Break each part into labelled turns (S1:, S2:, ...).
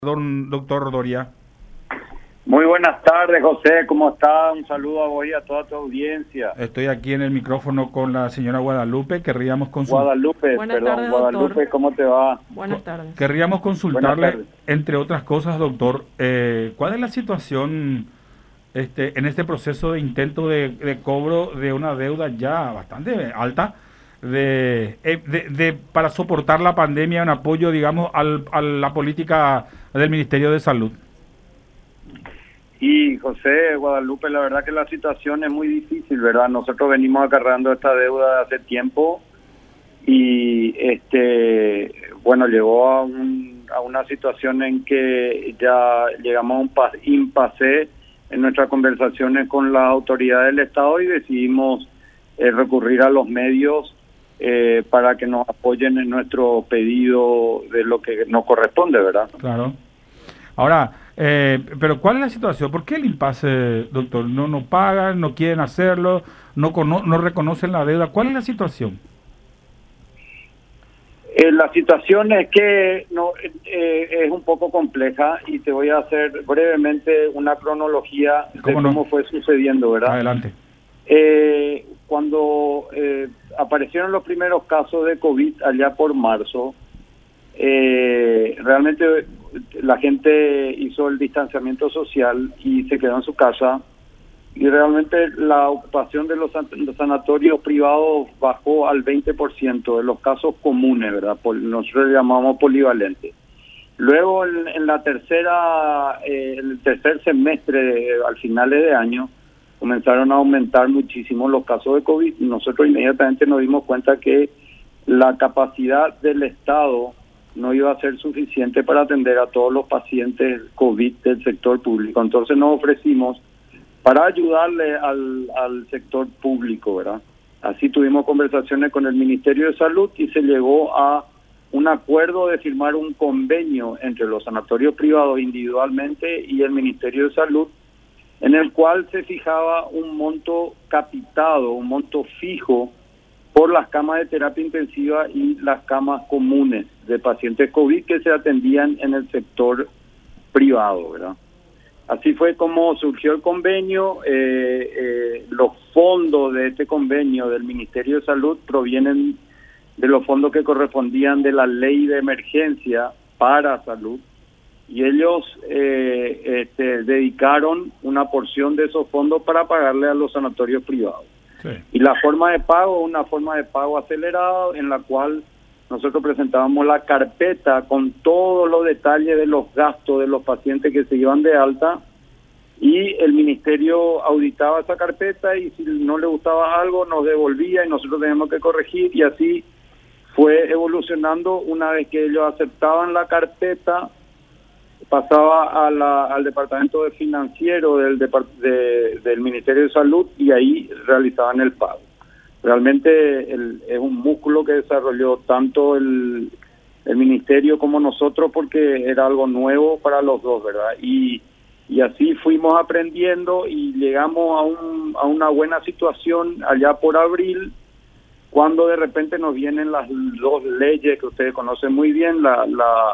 S1: Doctor Doria.
S2: Muy buenas tardes, José, ¿cómo está? Un saludo a vos y a toda tu audiencia.
S1: Estoy aquí en el micrófono con la señora Guadalupe. Querríamos
S2: Guadalupe, Guadalupe, ¿cómo te va?
S3: Buenas tardes.
S1: Querríamos consultarle, entre otras cosas, doctor, ¿cuál es la situación en este proceso de intento de cobro de una deuda ya bastante alta para soportar la pandemia en apoyo, digamos, a la política del Ministerio de Salud?
S2: Y José, Guadalupe, la verdad que la situación es muy difícil, ¿verdad? Nosotros venimos acarreando esta deuda hace tiempo y bueno, llegó a una situación en que ya llegamos a un impasse en nuestras conversaciones con las autoridades del Estado y decidimos recurrir a los medios para que nos apoyen en nuestro pedido de lo que nos corresponde, ¿verdad?
S1: Claro. Ahora, pero ¿cuál es la situación? ¿Por qué el impasse, doctor? ¿No pagan, no quieren hacerlo, no reconocen la deuda? ¿Cuál es la situación?
S2: La situación es que es un poco compleja y te voy a hacer brevemente una cronología de cómo fue sucediendo, ¿verdad?
S1: Adelante.
S2: Cuando aparecieron los primeros casos de COVID allá por marzo, realmente la gente hizo el distanciamiento social y se quedó en su casa y realmente la ocupación de los sanatorios privados bajó al 20% de los casos comunes, ¿verdad? Nosotros le llamamos polivalentes. Luego en el tercer semestre, al finales de año, comenzaron a aumentar muchísimo los casos de COVID y nosotros inmediatamente nos dimos cuenta que la capacidad del Estado no iba a ser suficiente para atender a todos los pacientes COVID del sector público. Entonces nos ofrecimos para ayudarle al sector público, ¿verdad? Así tuvimos conversaciones con el Ministerio de Salud y se llegó a un acuerdo de firmar un convenio entre los sanatorios privados individualmente y el Ministerio de Salud, en el cual se fijaba un monto capitado, un monto fijo por las camas de terapia intensiva y las camas comunes de pacientes COVID que se atendían en el sector privado, ¿verdad? Así fue como surgió el convenio. Los fondos de este convenio del Ministerio de Salud provienen de los fondos que correspondían de la ley de emergencia para salud y ellos dedicaron una porción de esos fondos para pagarle a los sanatorios privados. Sí. Y la forma de pago, una forma de pago acelerada en la cual nosotros presentábamos la carpeta con todos los detalles de los gastos de los pacientes que se iban de alta y el ministerio auditaba esa carpeta y si no le gustaba algo nos devolvía y nosotros teníamos que corregir y así fue evolucionando. Una vez que ellos aceptaban la carpeta, pasaba al departamento de financiero del Ministerio de Salud y ahí realizaban el pago. Realmente es un músculo que desarrolló tanto el ministerio como nosotros porque era algo nuevo para los dos, ¿verdad? Y así fuimos aprendiendo y llegamos a una buena situación allá por abril, cuando de repente nos vienen las dos leyes que ustedes conocen muy bien, la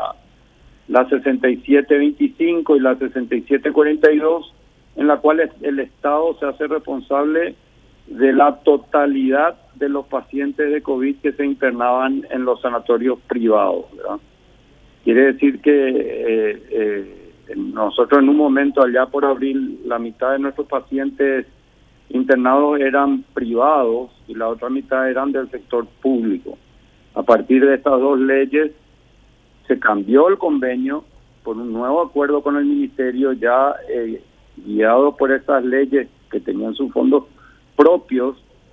S2: 6725 y la 6742, en la cual el Estado se hace responsable de la totalidad de los pacientes de COVID que se internaban en los sanatorios privados, ¿verdad? Quiere decir que nosotros en un momento allá por abril, la mitad de nuestros pacientes internados eran privados y la otra mitad eran del sector público. A partir de estas dos leyes se cambió el convenio por un nuevo acuerdo con el ministerio ya guiado por estas leyes que tenían sus fondos propios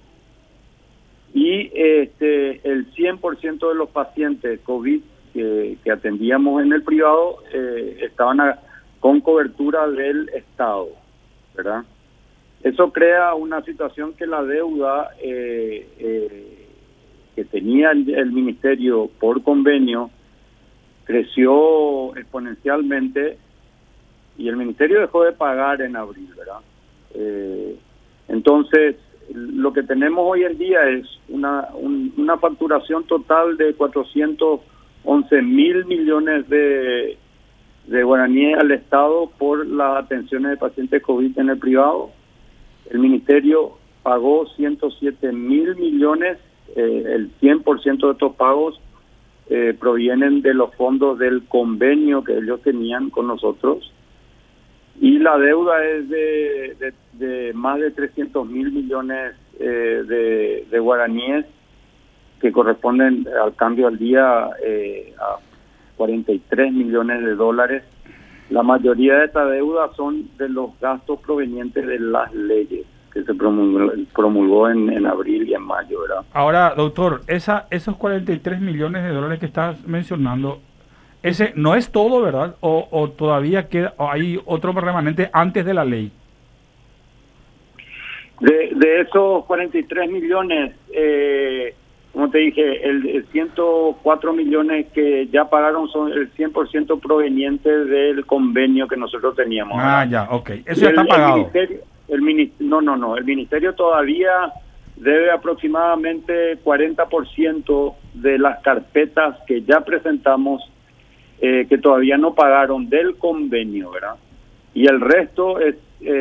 S2: y el 100% de los pacientes COVID que atendíamos en el privado estaban con cobertura del Estado, ¿verdad? Eso crea una situación que la deuda que tenía el ministerio por convenio creció exponencialmente y el ministerio dejó de pagar en abril, ¿verdad? Entonces, lo que tenemos hoy en día es una facturación total de 411 mil millones de de guaraníes al Estado por las atenciones de pacientes COVID en el privado. El Ministerio pagó 107.000 millones, el 100% de estos pagos provienen de los fondos del convenio que ellos tenían con nosotros, y la deuda es de más de 300.000 millones de guaraníes, que corresponden al cambio al día a 43 millones de dólares. La mayoría de esta deuda son de los gastos provenientes de las leyes que se promulgó en abril y en mayo, ¿verdad?
S1: Ahora, doctor, esos 43 millones de dólares que estás mencionando, ese no es todo, ¿verdad? ¿O todavía queda, o hay otro remanente antes de la ley?
S2: De esos 43 millones, como te dije, el 104 millones que ya pagaron son el 100% proveniente del convenio que nosotros teníamos, ¿verdad?
S1: Ah, ya, ok. Eso ya está pagado.
S2: El Ministerio todavía debe aproximadamente 40% de las carpetas que ya presentamos, que todavía no pagaron del convenio, ¿verdad? Y el resto es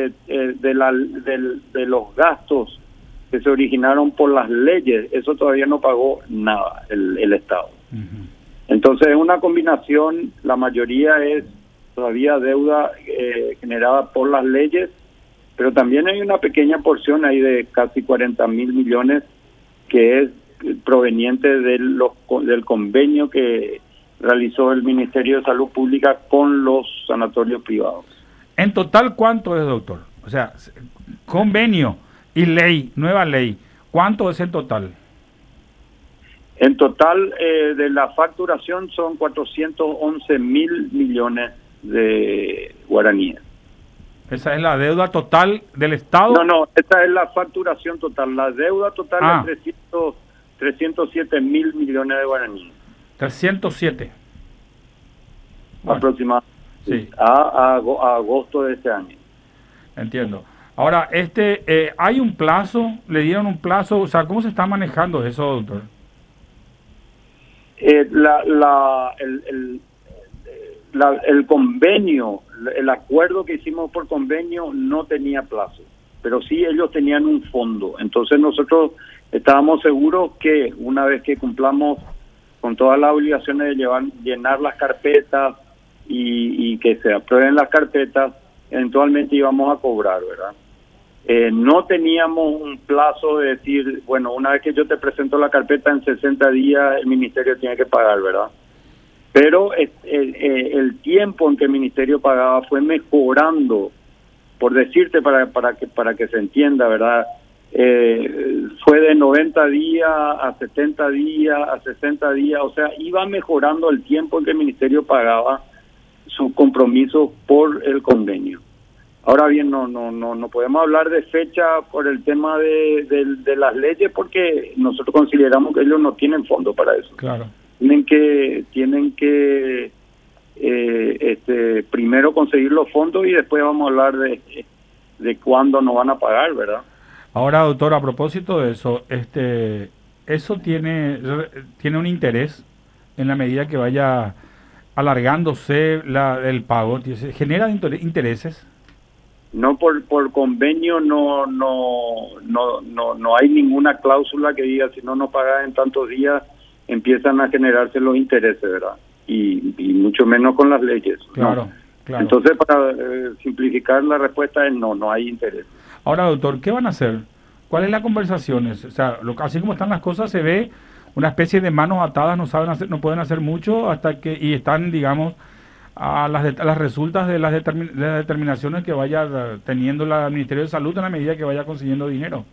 S2: de los gastos que se originaron por las leyes. Eso todavía no pagó nada el Estado. Uh-huh. Entonces es una combinación. La mayoría es todavía deuda generada por las leyes, pero también hay una pequeña porción ahí de casi 40.000 millones que es proveniente del convenio que realizó el Ministerio de Salud Pública con los sanatorios privados.
S1: En total, ¿cuánto es, doctor? O sea, convenio y ley, nueva ley, ¿cuánto es en total?
S2: En total, de la facturación son 411.000 millones de guaraníes.
S1: ¿Esa es la deuda total del Estado?
S2: No, esta es la facturación total. La deuda total es 307.000 millones de guaraníes.
S1: 307.
S2: Bueno, aproximadamente. Sí. A agosto de este año.
S1: Entiendo. Ahora, ¿hay un plazo? ¿Le dieron un plazo? O sea, ¿cómo se está manejando eso, doctor?
S2: El convenio, el acuerdo que hicimos por convenio no tenía plazo, pero sí ellos tenían un fondo. Entonces nosotros estábamos seguros que una vez que cumplamos con todas las obligaciones de llenar las carpetas y que se aprueben las carpetas, eventualmente íbamos a cobrar, ¿verdad? No teníamos un plazo de decir, bueno, una vez que yo te presento la carpeta en 60 días el ministerio tiene que pagar, ¿verdad? Pero el tiempo en que el ministerio pagaba fue mejorando, por decirte para que se entienda, ¿verdad? Fue de 90 días a 70 días, a 60 días, o sea, iba mejorando el tiempo en que el ministerio pagaba sus compromisos por el convenio. Ahora bien, no podemos hablar de fecha por el tema de las leyes, porque nosotros consideramos que ellos no tienen fondo para eso.
S1: Claro.
S2: Tienen que primero conseguir los fondos y después vamos a hablar de cuándo nos van a pagar, ¿verdad?
S1: Ahora, doctor, a propósito de eso, eso tiene un interés en la medida que vaya alargándose el pago, ¿genera intereses?
S2: No, por convenio no hay ninguna cláusula que diga si no nos pagan en tantos días empiezan a generarse los intereses, ¿verdad? Y mucho menos con las leyes.
S1: Claro,
S2: ¿no?
S1: claro.
S2: Entonces, para simplificar la respuesta es no hay interés.
S1: Ahora, doctor, ¿qué van a hacer? ¿Cuáles las conversaciones? O sea, así como están las cosas, se ve una especie de manos atadas, no pueden hacer mucho y están, digamos, a las resultas de las determinaciones que vaya teniendo el Ministerio de Salud en la medida que vaya consiguiendo dinero.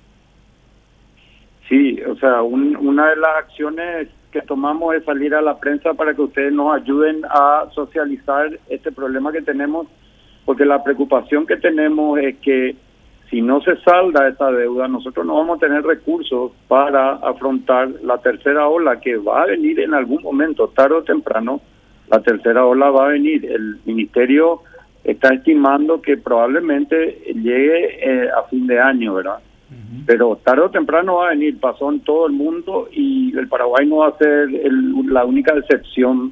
S2: Sí, o sea, una de las acciones que tomamos es salir a la prensa para que ustedes nos ayuden a socializar este problema que tenemos, porque la preocupación que tenemos es que si no se salda esta deuda, nosotros no vamos a tener recursos para afrontar la tercera ola que va a venir en algún momento, tarde o temprano. La tercera ola va a venir. El ministerio está estimando que probablemente llegue a fin de año, ¿verdad? Uh-huh. Pero tarde o temprano va a venir, pasó en todo el mundo y el Paraguay no va a ser la única excepción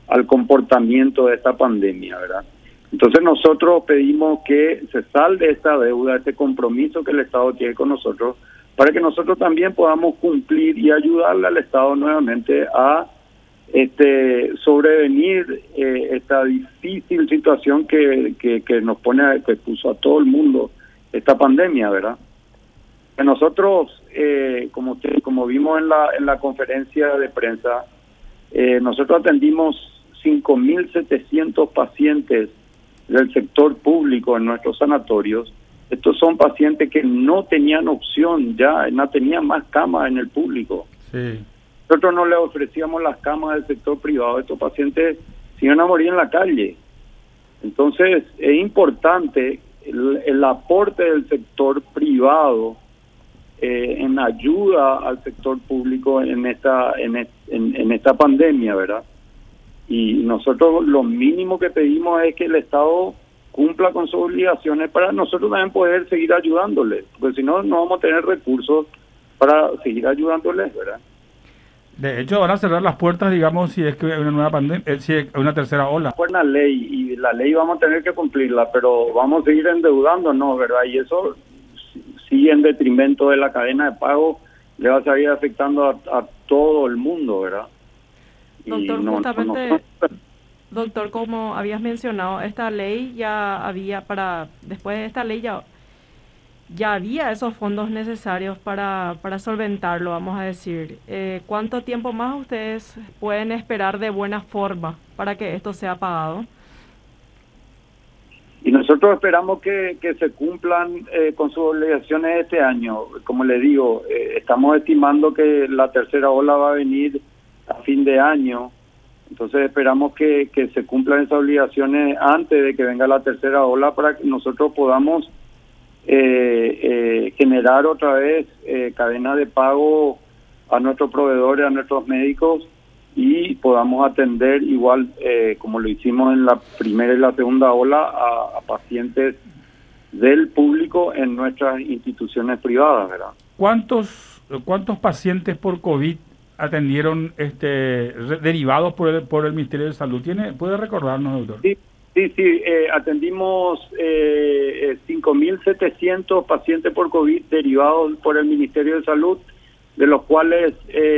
S2: al comportamiento de esta pandemia, ¿verdad? Entonces nosotros pedimos que se salde esta deuda, este compromiso que el Estado tiene con nosotros, para que nosotros también podamos cumplir y ayudarle al Estado nuevamente a sobrevenir esta difícil situación que nos pone, que puso a todo el mundo esta pandemia, ¿verdad? Nosotros, como vimos en la conferencia de prensa, nosotros atendimos 5.700 pacientes del sector público en nuestros sanatorios. Estos son pacientes que no tenían opción, ya no tenían más camas en el público.
S1: Sí.
S2: Nosotros no les ofrecíamos las camas del sector privado. Estos pacientes se iban a morir en la calle. Entonces, es importante el aporte del sector privado en ayuda al sector público en esta pandemia, ¿verdad? Y nosotros lo mínimo que pedimos es que el Estado cumpla con sus obligaciones para nosotros también poder seguir ayudándoles, porque si no, no vamos a tener recursos para seguir ayudándoles, ¿verdad?
S1: De hecho, van a cerrar las puertas, digamos, si es que hay una nueva pandemia, si hay una tercera ola.
S2: Fue una ley y la ley vamos a tener que cumplirla, pero vamos a seguir endeudándonos, ¿verdad? Y eso sí en detrimento de la cadena de pago le va a seguir afectando a todo el mundo, ¿verdad?
S3: Doctor, justamente, doctor, como habías mencionado, esta ley ya había después de esta ley ya había esos fondos necesarios para solventarlo, vamos a decir. ¿Cuánto tiempo más ustedes pueden esperar de buena forma para que esto sea pagado?
S2: Y nosotros esperamos que se cumplan con sus obligaciones este año. Como le digo, estamos estimando que la tercera ola va a venir a fin de año. Entonces esperamos que se cumplan esas obligaciones antes de que venga la tercera ola para que nosotros podamos generar otra vez cadena de pago a nuestros proveedores, a nuestros médicos, y podamos atender igual como lo hicimos en la primera y la segunda ola a pacientes del público en nuestras instituciones privadas, ¿verdad?
S1: ¿Cuántos pacientes por COVID atendieron derivados por el Ministerio de Salud? ¿Puede recordarnos, doctor?
S2: Sí, atendimos 5.700 pacientes por COVID derivados por el Ministerio de Salud, de los cuales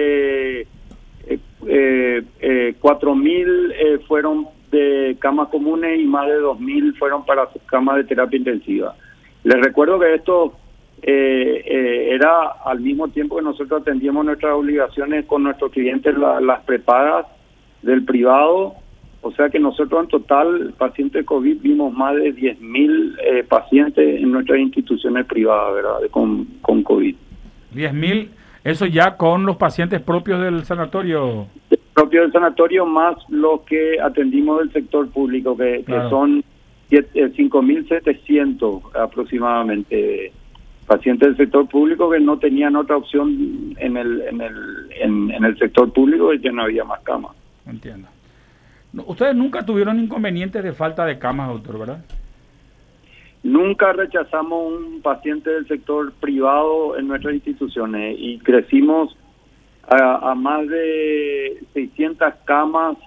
S2: 4.000 fueron de camas comunes y más de 2.000 fueron para camas de terapia intensiva. Les recuerdo que esto era al mismo tiempo que nosotros atendíamos nuestras obligaciones con nuestros clientes, las prepagas del privado. O sea que nosotros en total, pacientes COVID, vimos más de 10.000 pacientes en nuestras instituciones privadas, ¿verdad? Con COVID.
S1: 10.000, eso ya con los pacientes propios del sanatorio.
S2: Propios del sanatorio más los que atendimos del sector público, que son 5.700 aproximadamente pacientes del sector público que no tenían otra opción en el sector público, y ya no había más camas.
S1: Entiendo. Ustedes nunca tuvieron inconvenientes de falta de camas, doctor, ¿verdad?
S2: Nunca rechazamos un paciente del sector privado en nuestras instituciones y crecimos a más de 600 camas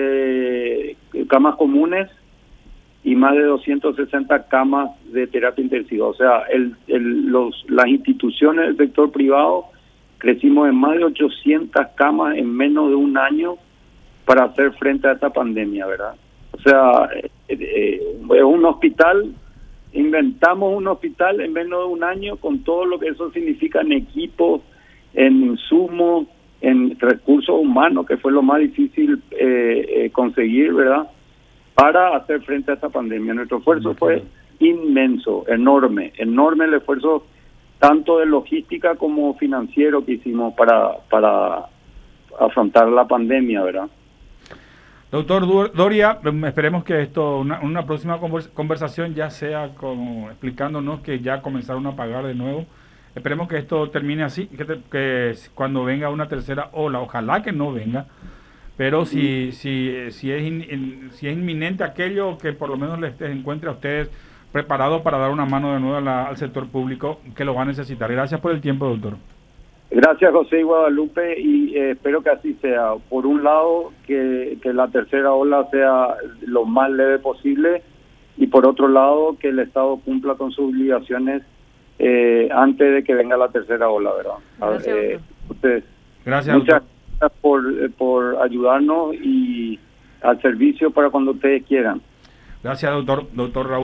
S2: comunes y más de 260 camas de terapia intensiva. O sea, las instituciones del sector privado crecimos en más de 800 camas en menos de un año para hacer frente a esta pandemia, ¿verdad? O sea, un hospital, inventamos un hospital en menos de un año con todo lo que eso significa en equipos, en insumos, en recursos humanos, que fue lo más difícil conseguir, ¿verdad? Para hacer frente a esta pandemia. Nuestro esfuerzo fue inmenso, enorme el esfuerzo tanto de logística como financiero que hicimos para afrontar la pandemia, ¿verdad?
S1: Doctor Doria, esperemos que una próxima conversación ya sea como explicándonos que ya comenzaron a pagar de nuevo. Esperemos que esto termine así, que cuando venga una tercera ola, ojalá que no venga, pero si es inminente aquello, que por lo menos les encuentre a ustedes preparados para dar una mano de nuevo al sector público que lo va a necesitar. Gracias por el tiempo, doctor.
S2: Gracias, José y Guadalupe, y espero que así sea. Por un lado, que la tercera ola sea lo más leve posible, y por otro lado, que el Estado cumpla con sus obligaciones antes de que venga la tercera ola, ¿verdad?
S3: Gracias,
S1: gracias,
S2: muchas gracias por ayudarnos y al servicio para cuando ustedes quieran.
S1: Gracias, doctor Raúl.